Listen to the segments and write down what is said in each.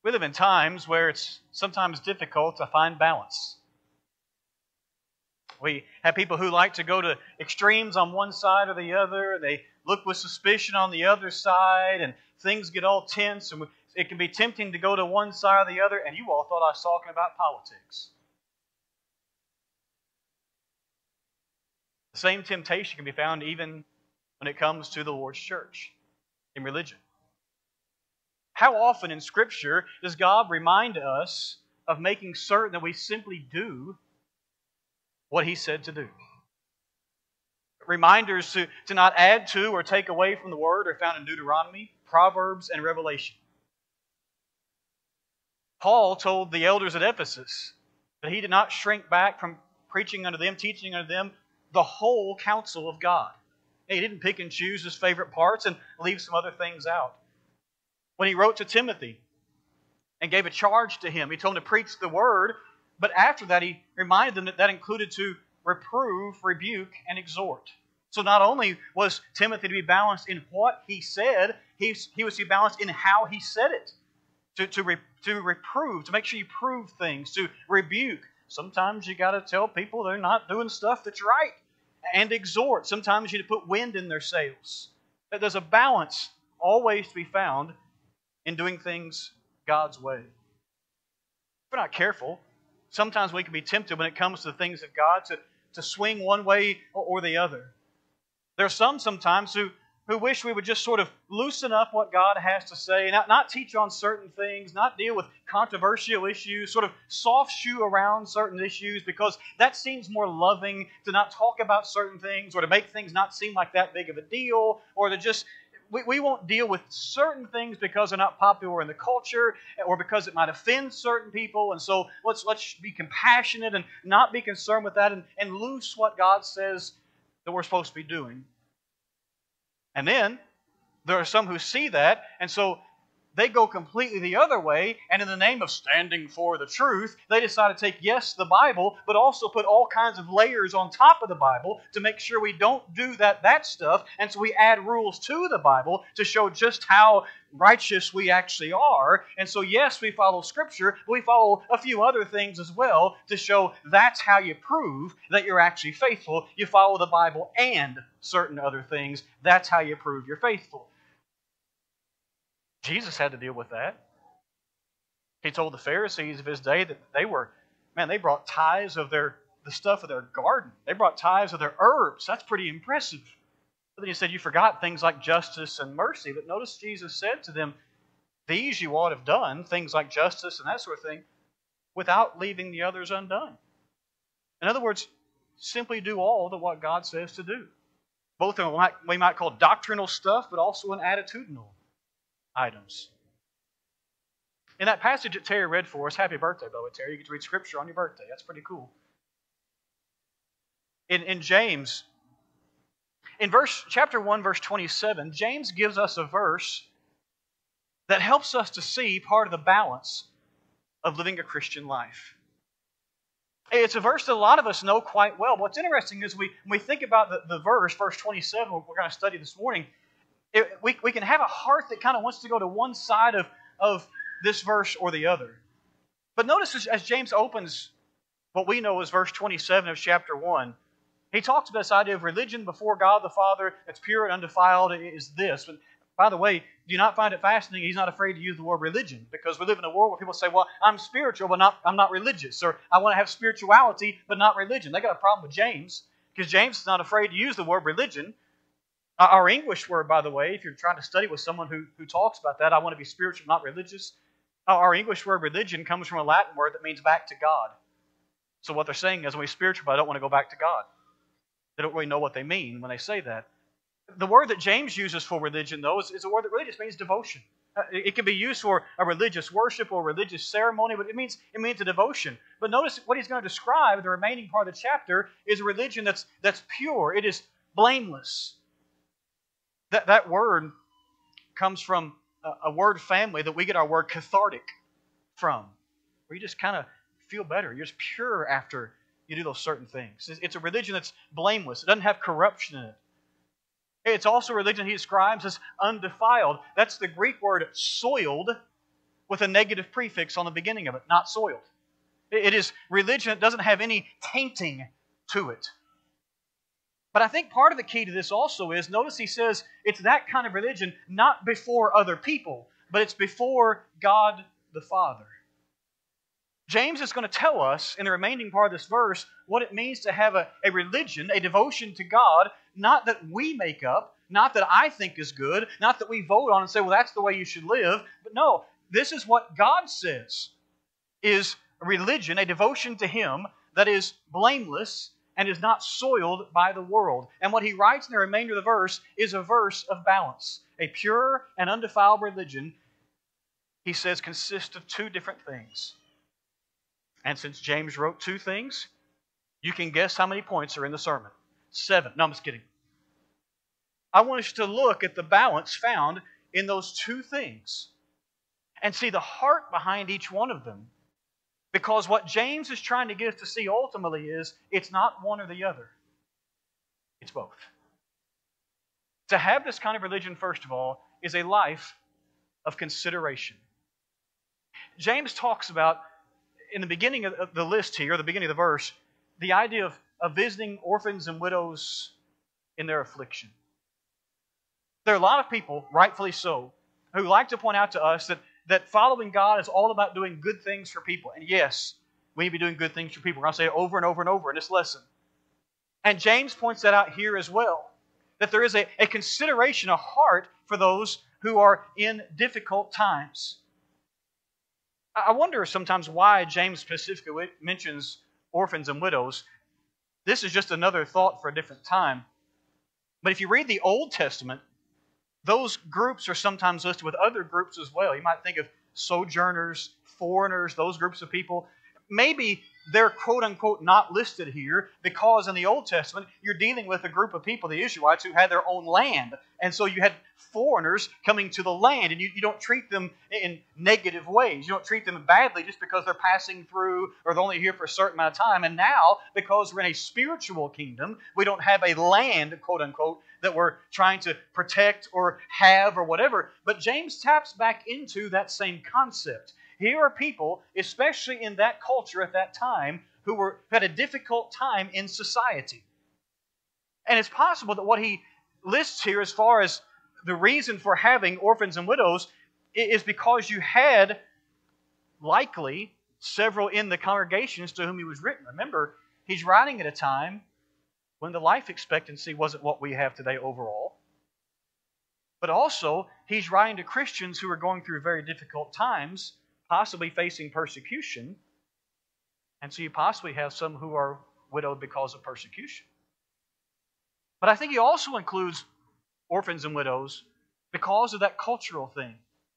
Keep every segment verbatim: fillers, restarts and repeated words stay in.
We live in times where it's sometimes difficult to find balance. We have people who like to go to extremes on one side or the other. They look with suspicion on the other side, and things get all tense, and it can be tempting to go to one side or the other, and you all thought I was talking about politics. The same temptation can be found even when it comes to the Lord's church, in religion. How often in Scripture does God remind us of making certain that we simply do what He said to do? Reminders to, to not add to or take away from the Word are found in Deuteronomy, Proverbs, and Revelation. Paul told the elders at Ephesus that he did not shrink back from preaching unto them, teaching unto them the whole counsel of God. He didn't pick and choose his favorite parts and leave some other things out. When he wrote to Timothy and gave a charge to him, he told him to preach the Word, but after that he reminded them that that included to reprove, rebuke, and exhort. So not only was Timothy to be balanced in what he said, he, he was to be balanced in how he said it. To, to, re, to reprove, to make sure you prove things, to rebuke. Sometimes you got to tell people they're not doing stuff that's right. And exhort. Sometimes you need to put wind in their sails. That there's a balance always to be found in doing things God's way. If we're not careful, sometimes we can be tempted when it comes to the things of God to, to swing one way or, or the other. There are some sometimes who who wish we would just sort of loosen up what God has to say, not, not teach on certain things, not deal with controversial issues, sort of soft shoe around certain issues, because that seems more loving to not talk about certain things or to make things not seem like that big of a deal, or to just, we, we won't deal with certain things because they're not popular in the culture or because it might offend certain people, and so let's, let's be compassionate and not be concerned with that and, and loose what God says that we're supposed to be doing. And then, there are some who see that, and so they go completely the other way, and in the name of standing for the truth, they decide to take, yes, the Bible, but also put all kinds of layers on top of the Bible to make sure we don't do that, that stuff, and so we add rules to the Bible to show just how righteous we actually are. And so, yes, we follow Scripture, but we follow a few other things as well to show that's how you prove that you're actually faithful. You follow the Bible and certain other things. That's how you prove you're faithful. Jesus had to deal with that. He told the Pharisees of his day that they were, man, they brought tithes of their the stuff of their garden. They brought tithes of their herbs. That's pretty impressive. But then he said, you forgot things like justice and mercy. But notice Jesus said to them, these you ought to have done, things like justice and that sort of thing, without leaving the others undone. In other words, simply do all the what God says to do. Both in what we might call doctrinal stuff, but also in attitudinal items. In that passage that Terry read for us, happy birthday, by the way, Terry. You get to read Scripture on your birthday. That's pretty cool. In, in James, in verse chapter one, verse twenty-seven, James gives us a verse that helps us to see part of the balance of living a Christian life. It's a verse that a lot of us know quite well. What's interesting is we, when we think about the, the verse, verse twenty-seven, we're going to study this morning, it, we, we can have a heart that kind of wants to go to one side of, of this verse or the other. But notice as, as James opens what we know as verse twenty-seven of chapter one, he talks about this idea of religion before God the Father that's pure and undefiled is this. But by the way, do you not find it fascinating he's not afraid to use the word religion? Because we live in a world where people say, well, I'm spiritual, but not, I'm not religious. Or I want to have spirituality, but not religion. They got a problem with James, because James is not afraid to use the word religion. Our English word, by the way, if you're trying to study with someone who, who talks about that, I want to be spiritual, not religious. Our English word religion comes from a Latin word that means back to God. So what they're saying is, when we're spiritual, but I don't want to go back to God. They don't really know what they mean when they say that. The word that James uses for religion, though, is, is a word that really just means devotion. Uh, it, it can be used for a religious worship or a religious ceremony, but it means it means a devotion. But notice what he's going to describe, the remaining part of the chapter, is a religion that's that's pure. It is blameless. That, that word comes from a, a word family that we get our word cathartic from, where you just kind of feel better. You're just pure after you do those certain things. It's a religion that's blameless. It doesn't have corruption in it. It's also a religion he describes as undefiled. That's the Greek word soiled, with a negative prefix on the beginning of it, not soiled. It is religion that doesn't have any tainting to it. But I think part of the key to this also is, notice he says it's that kind of religion not before other people, but it's before God the Father. James is going to tell us in the remaining part of this verse what it means to have a, a religion, a devotion to God, not that we make up, not that I think is good, not that we vote on and say, well, that's the way you should live. But no, this is what God says is a religion, a devotion to Him that is blameless and is not soiled by the world. And what he writes in the remainder of the verse is a verse of balance. A pure and undefiled religion, he says, consists of two different things. And since James wrote two things, you can guess how many points are in the sermon. Seven. No, I'm just kidding. I want us to look at the balance found in those two things and see the heart behind each one of them. Because what James is trying to get us to see ultimately is it's not one or the other. It's both. To have this kind of religion, first of all, is a life of consideration. James talks about, in the beginning of the list here, or the beginning of the verse, the idea of, of visiting orphans and widows in their affliction. There are a lot of people, rightfully so, who like to point out to us that, that following God is all about doing good things for people. And yes, we need to be doing good things for people. We're going to say it over and over and over in this lesson. And James points that out here as well, that there is a, a consideration, a heart for those who are in difficult times. I wonder sometimes why James specifically mentions orphans and widows. This is just another thought for a different time. But if you read the Old Testament, those groups are sometimes listed with other groups as well. You might think of sojourners, foreigners, those groups of people. Maybe they're quote-unquote not listed here because in the Old Testament you're dealing with a group of people, the Israelites, who had their own land. And so you had foreigners coming to the land, and you, you don't treat them in negative ways. You don't treat them badly just because they're passing through or they're only here for a certain amount of time. And now, because we're in a spiritual kingdom, we don't have a land, quote-unquote, that we're trying to protect or have or whatever. But James taps back into that same concept. Here are people, especially in that culture at that time, who were who had a difficult time in society. And it's possible that what he lists here as far as the reason for having orphans and widows is because you had likely several in the congregations to whom he was written. Remember, he's writing at a time when the life expectancy wasn't what we have today overall. But also, he's writing to Christians who are going through very difficult times, possibly facing persecution. And so you possibly have some who are widowed because of persecution. But I think he also includes orphans and widows because of that cultural thing.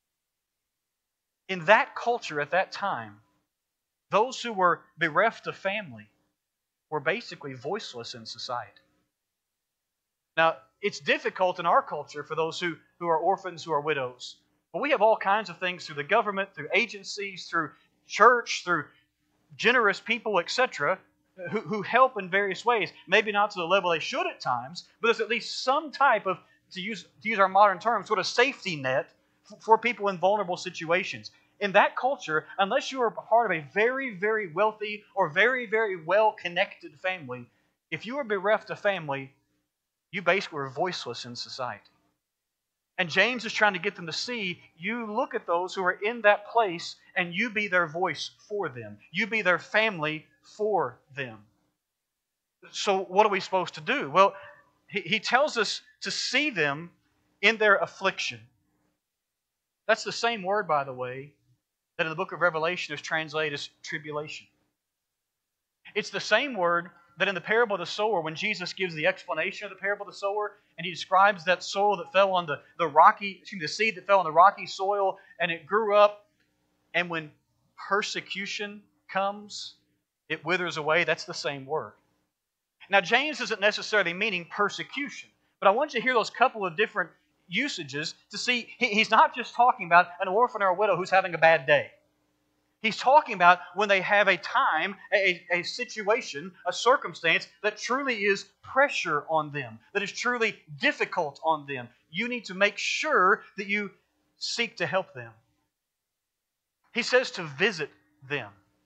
In that culture at that time, those who were bereft of family were basically voiceless in society. Now, it's difficult in our culture for those who, who are orphans, who are widows. But we have all kinds of things through the government, through agencies, through church, through generous people, et cetera, who, who help in various ways. Maybe not to the level they should at times, but there's at least some type of, to use, to use our modern term, sort of safety net for people in vulnerable situations. In that culture, unless you are part of a very, very wealthy or very, very well-connected family, if you were bereft of family, you basically were voiceless in society. And James is trying to get them to see, you look at those who are in that place and you be their voice for them. You be their family for them. So what are we supposed to do? Well, he, he tells us to see them in their affliction. That's the same word, by the way, that in the book of Revelation is translated as tribulation. It's the same word that in the parable of the sower, when Jesus gives the explanation of the parable of the sower, and he describes that soil that fell on the, the rocky, excuse me, the seed that fell on the rocky soil, and it grew up, and when persecution comes, it withers away. That's the same word. Now, James isn't necessarily meaning persecution, but I want you to hear those couple of different usages to see he, he's not just talking about an orphan or a widow who's having a bad day. He's talking about when they have a time, a, a situation, a circumstance that truly is pressure on them, that is truly difficult on them. You need to make sure that you seek to help them. He says to visit them.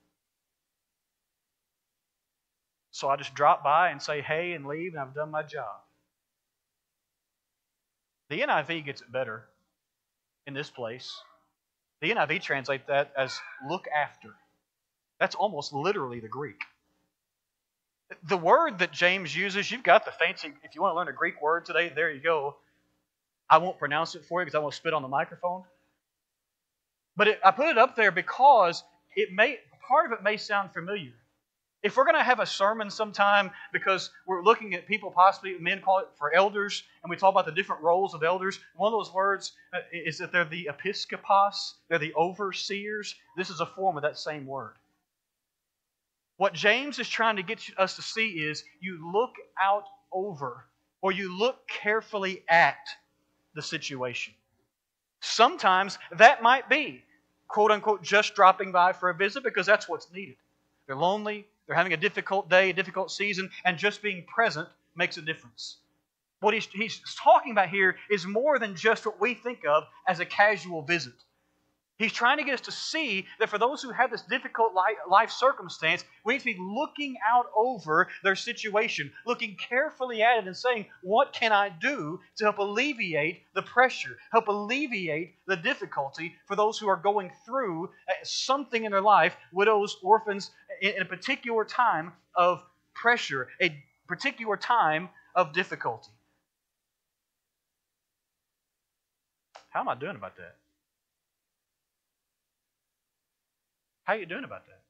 So I just drop by and say hey and leave, and I've done my job. The N I V gets it better in this place. The N I V translates that as look after. That's almost literally the Greek. The word that James uses, you've got the fancy, if you want to learn a Greek word today, there you go. I won't pronounce it for you because I won't spit on the microphone. But it, I put it up there because it may part of it may sound familiar. If we're going to have a sermon sometime, because we're looking at people possibly, men call it for elders, and we talk about the different roles of elders, one of those words is that they're the episkopos, they're the overseers. This is a form of that same word. What James is trying to get us to see is you look out over, or you look carefully at the situation. Sometimes that might be, quote unquote, just dropping by for a visit because that's what's needed. They're lonely, they're having a difficult day, a difficult season, and just being present makes a difference. What he's, he's talking about here is more than just what we think of as a casual visit. He's trying to get us to see that for those who have this difficult life circumstance, we need to be looking out over their situation, looking carefully at it and saying, what can I do to help alleviate the pressure, help alleviate the difficulty for those who are going through something in their life, widows, orphans, in a particular time of pressure, a particular time of difficulty. How am I doing about that? How are you doing about that?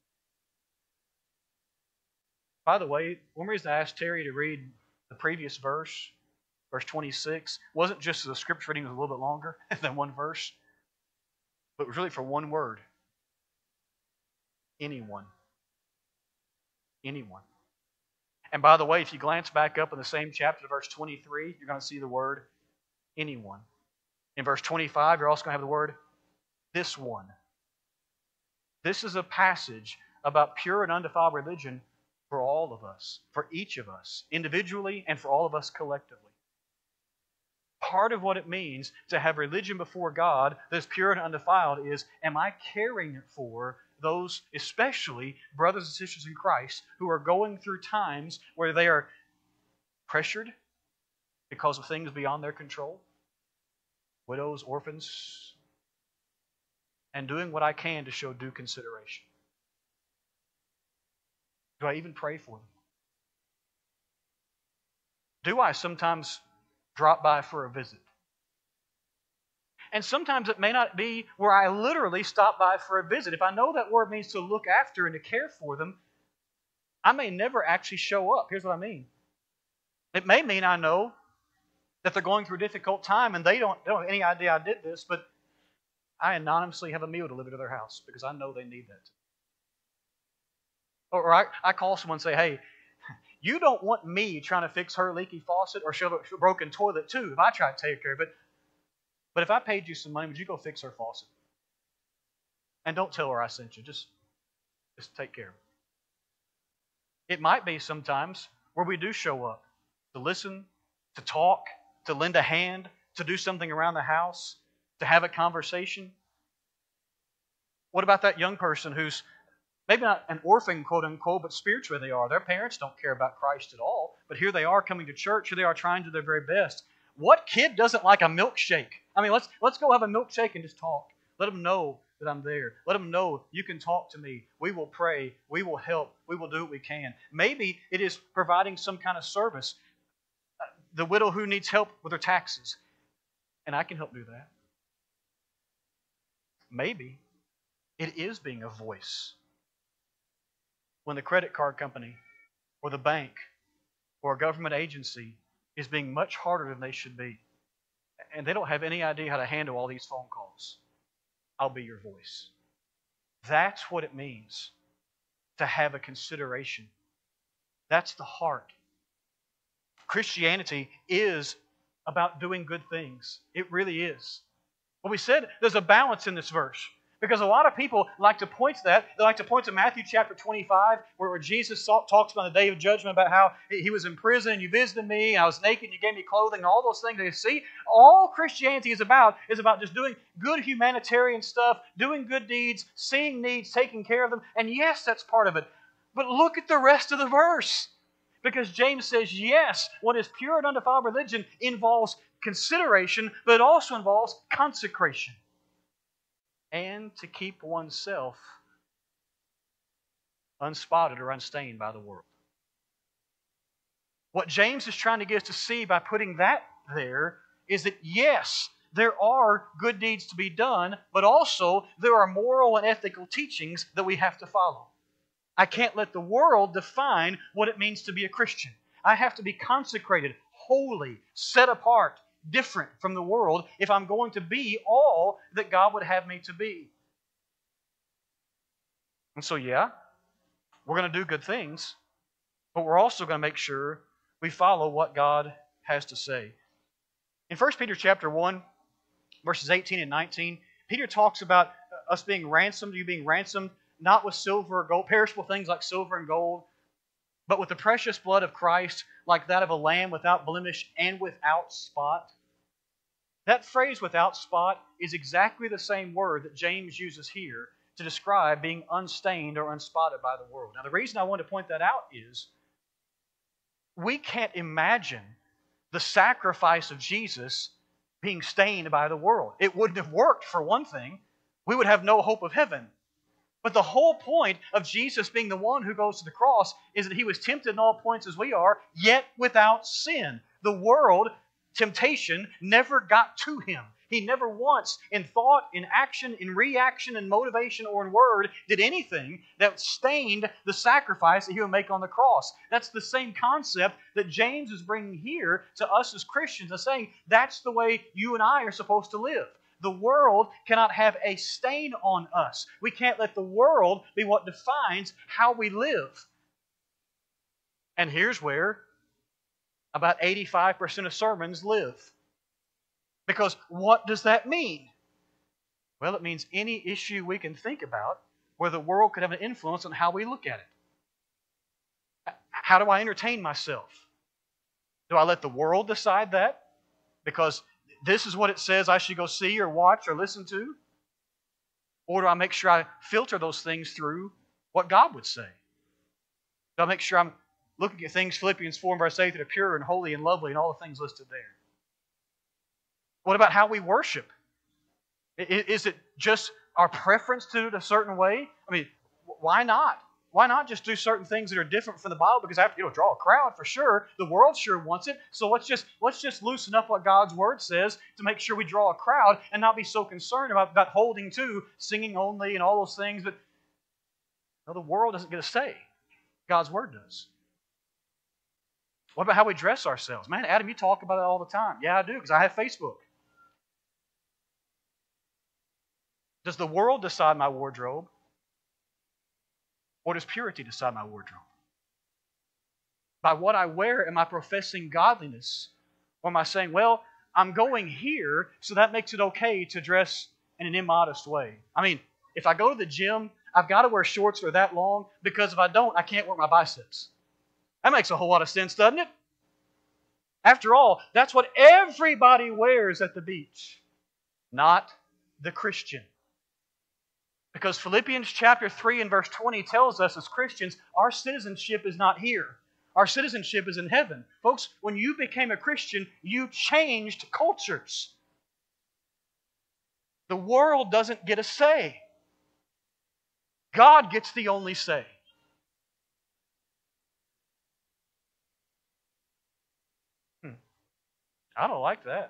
By the way, one reason I asked Terry to read the previous verse, verse twenty-six, wasn't just the scripture reading was a little bit longer than one verse, but it was really for one word. Anyone. Anyone. And by the way, if you glance back up in the same chapter, verse twenty-three, you're going to see the word anyone. In verse twenty-five, you're also going to have the word this one. This is a passage about pure and undefiled religion for all of us, for each of us, individually and for all of us collectively. Part of what it means to have religion before God that is pure and undefiled is, am I caring for those, especially brothers and sisters in Christ, who are going through times where they are pressured because of things beyond their control? Widows, orphans, and doing what I can to show due consideration. Do I even pray for them? Do I sometimes drop by for a visit? And sometimes it may not be where I literally stop by for a visit. If I know that word means to look after and to care for them, I may never actually show up. Here's what I mean. It may mean I know that they're going through a difficult time and they don't, they don't have any idea I did this, but I anonymously have a meal delivered to their house because I know they need that. Or I, I call someone and say, hey, you don't want me trying to fix her leaky faucet or shove a broken toilet too if I try to take care of it. But if I paid you some money, would you go fix her faucet? And don't tell her I sent you. Just, just take care of it. It might be sometimes where we do show up to listen, to talk, to lend a hand, to do something around the house, to have a conversation. What about that young person who's maybe not an orphan, quote unquote, but spiritually they are. Their parents don't care about Christ at all, but here they are coming to church. Here they are trying to do their very best. What kid doesn't like a milkshake? I mean, let's let's go have a milkshake and just talk. Let them know that I'm there. Let them know you can talk to me. We will pray. We will help. We will do what we can. Maybe it is providing some kind of service. The widow who needs help with her taxes, and I can help do that. Maybe it is being a voice when the credit card company or the bank or a government agency is being much harder than they should be, and they don't have any idea how to handle all these phone calls. I'll be your voice. That's what it means to have a consideration. That's the heart. Christianity is about doing good things. It really is. But we said there's a balance in this verse. Because a lot of people like to point to that. They like to point to Matthew chapter twenty-five, where Jesus talks about the day of judgment, about how he was in prison and you visited me, and I was naked and you gave me clothing, and all those things. They see, all Christianity is about is about just doing good humanitarian stuff, doing good deeds, seeing needs, taking care of them. And yes, that's part of it. But look at the rest of the verse. Because James says, yes, what is pure and undefiled religion involves consideration, but it also involves consecration. And to keep oneself unspotted or unstained by the world. What James is trying to get us to see by putting that there is that, yes, there are good deeds to be done, but also there are moral and ethical teachings that we have to follow. I can't let the world define what it means to be a Christian. I have to be consecrated, holy, set apart, different from the world if I'm going to be all that God would have me to be. And so, yeah, we're going to do good things, but we're also going to make sure we follow what God has to say. In First Peter chapter one, verses eighteen and nineteen, Peter talks about us being ransomed, you being ransomed, not with silver or gold, perishable things like silver and gold, but with the precious blood of Christ, like that of a lamb without blemish and without spot. That phrase, without spot, is exactly the same word that James uses here to describe being unstained or unspotted by the world. Now, the reason I want to point that out is we can't imagine the sacrifice of Jesus being stained by the world. It wouldn't have worked, for one thing. We would have no hope of heaven. But the whole point of Jesus being the one who goes to the cross is that He was tempted in all points as we are, yet without sin. The world, temptation, never got to Him. He never once, in thought, in action, in reaction, in motivation, or in word, did anything that stained the sacrifice that He would make on the cross. That's the same concept that James is bringing here to us as Christians and saying that's the way you and I are supposed to live. The world cannot have a stain on us. We can't let the world be what defines how we live. And here's where about eighty-five percent of sermons live. Because what does that mean? Well, it means any issue we can think about where the world could have an influence on how we look at it. How do I entertain myself? Do I let the world decide that? Because this is what it says I should go see or watch or listen to? Or do I make sure I filter those things through what God would say? Do I make sure I'm looking at things, Philippians four and verse eight, that are pure and holy and lovely and all the things listed there? What about how we worship? Is it just our preference to do it a certain way? I mean, why not? Why not just do certain things that are different from the Bible? Because I have to, you know, draw a crowd for sure. The world sure wants it. So let's just let's just loosen up what God's Word says to make sure we draw a crowd and not be so concerned about, about holding to singing only and all those things. But no, the world doesn't get a say. God's Word does. What about how we dress ourselves? Man, Adam, you talk about it all the time. Yeah, I do, because I have Facebook. Does the world decide my wardrobe? Or does purity decide my wardrobe? By what I wear, am I professing godliness? Or am I saying, well, I'm going here, so that makes it okay to dress in an immodest way? I mean, if I go to the gym, I've got to wear shorts that are that long, because if I don't, I can't work my biceps. That makes a whole lot of sense, doesn't it? After all, that's what everybody wears at the beach, not the Christian. Because Philippians chapter three and verse twenty tells us as Christians, our citizenship is not here. Our citizenship is in heaven. Folks, when you became a Christian, you changed cultures. The world doesn't get a say. God gets the only say. Hmm. I don't like that.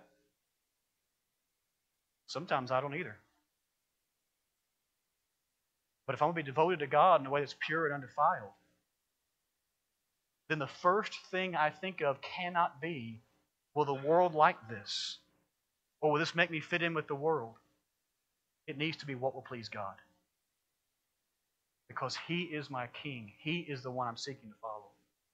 Sometimes I don't either. But if I'm going to be devoted to God in a way that's pure and undefiled, then the first thing I think of cannot be, will the world like this? Or will this make me fit in with the world? It needs to be what will please God. Because He is my King. He is the one I'm seeking to follow.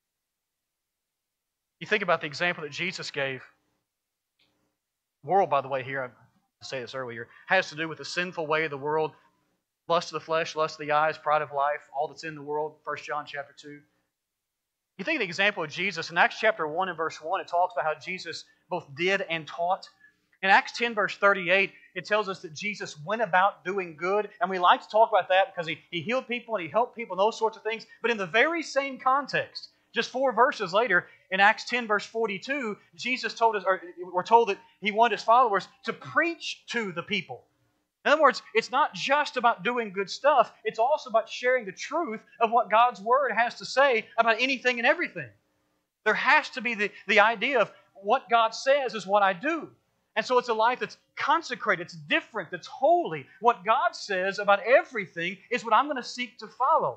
You think about the example that Jesus gave. World, by the way, here, I say this earlier, has to do with the sinful way of the world. Lust of the flesh, lust of the eyes, pride of life, all that's in the world, First John chapter two. You think of the example of Jesus. In Acts chapter one and verse one, it talks about how Jesus both did and taught. In Acts ten, verse thirty-eight, it tells us that Jesus went about doing good. And we like to talk about that because he, he healed people and he helped people and those sorts of things. But in the very same context, just four verses later, in Acts ten, verse forty-two, Jesus told us, or we're told that he wanted his followers to preach to the people. In other words, it's not just about doing good stuff, it's also about sharing the truth of what God's Word has to say about anything and everything. There has to be the, the idea of what God says is what I do. And so it's a life that's consecrated, it's different, that's holy. What God says about everything is what I'm going to seek to follow.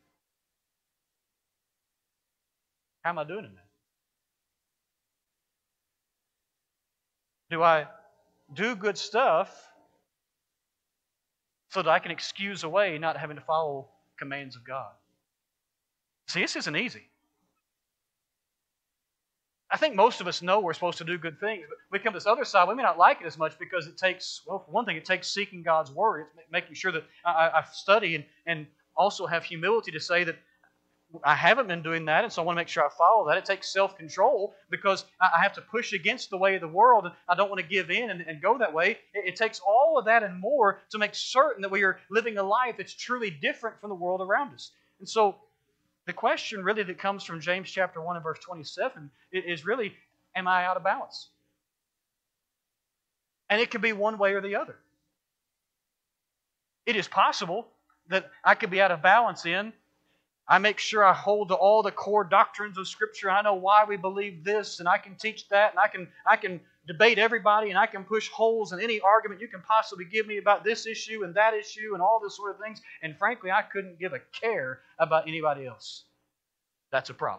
How am I doing in that? Do I do good stuff so that I can excuse away not having to follow commands of God? See, this isn't easy. I think most of us know we're supposed to do good things, but we come to this other side, we may not like it as much because it takes, well, for one thing, it takes seeking God's Word. It's making sure that I, I study and, and also have humility to say that I haven't been doing that, and so I want to make sure I follow that. It takes self-control because I have to push against the way of the world, and I don't want to give in and, and go that way. It, it takes all of that and more to make certain that we are living a life that's truly different from the world around us. And so the question really that comes from James chapter one and verse twenty-seven is really, am I out of balance? And it could be one way or the other. It is possible that I could be out of balance in, I make sure I hold to all the core doctrines of Scripture. I know why we believe this, and I can teach that, and I can I can debate everybody, and I can push holes in any argument you can possibly give me about this issue and that issue and all this sort of things. And frankly, I couldn't give a care about anybody else. That's a problem.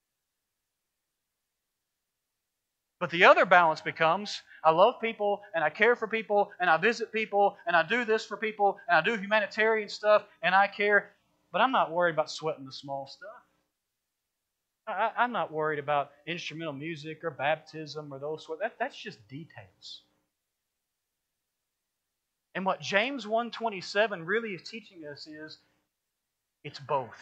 But the other balance becomes, I love people, and I care for people, and I visit people, and I do this for people, and I do humanitarian stuff, and I care. But I'm not worried about sweating the small stuff. I, I'm not worried about instrumental music or baptism or those sort. That, that's just details. And what James one twenty-seven really is teaching us is it's both.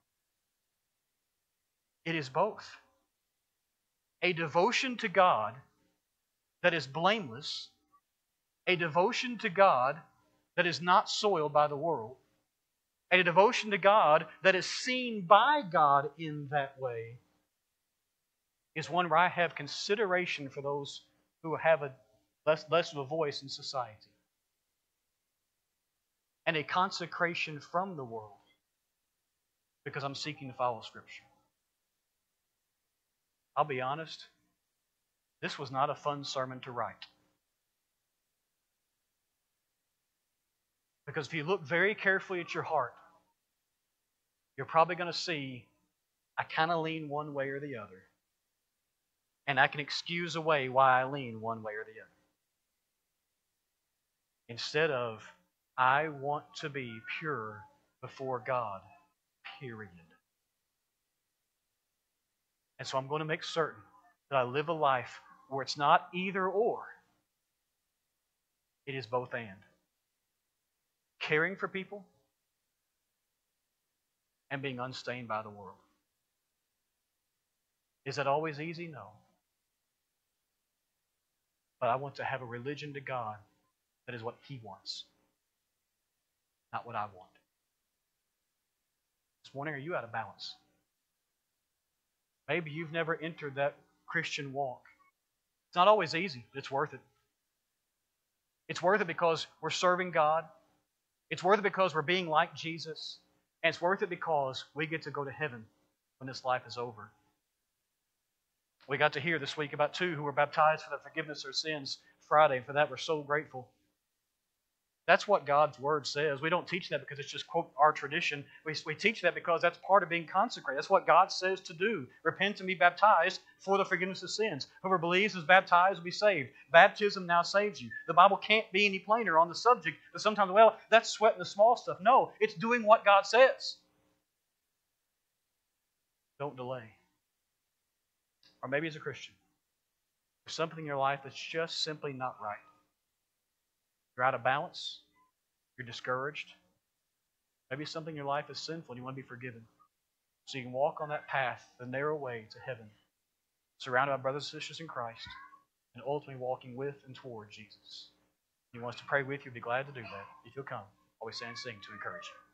It is both. A devotion to God that is blameless, a devotion to God that is not soiled by the world, a devotion to God that is seen by God in that way, is one where I have consideration for those who have a less, less of a voice in society, and a consecration from the world because I'm seeking to follow Scripture. I'll be honest, this was not a fun sermon to write. Because if you look very carefully at your heart, you're probably going to see I kind of lean one way or the other. And I can excuse away why I lean one way or the other. Instead of, I want to be pure before God, period. And so I'm going to make certain that I live a life where it's not either or. It is both and. Caring for people and being unstained by the world. Is that always easy? No. But I want to have a religion to God that is what He wants, not what I want. This morning, are you out of balance? Maybe you've never entered that Christian walk. It's not always easy, but it's worth it. It's worth it because we're serving God. It's worth it because we're being like Jesus. And it's worth it because we get to go to heaven when this life is over. We got to hear this week about two who were baptized for the forgiveness of their sins Friday, and for that we're so grateful. That's what God's Word says. We don't teach that because it's just, quote, our tradition. We, we teach that because that's part of being consecrated. That's what God says to do. Repent and be baptized for the forgiveness of sins. Whoever believes is baptized will be saved. Baptism now saves you. The Bible can't be any plainer on the subject, but sometimes, well, that's sweating the small stuff. No, it's doing what God says. Don't delay. Or maybe as a Christian, there's something in your life that's just simply not right. You're out of balance. You're discouraged. Maybe something in your life is sinful and you want to be forgiven. So you can walk on that path, the narrow way to heaven, surrounded by brothers and sisters in Christ, and ultimately walking with and toward Jesus. If He wants to pray with you, be glad to do that. If you'll come, always stand and sing to encourage you.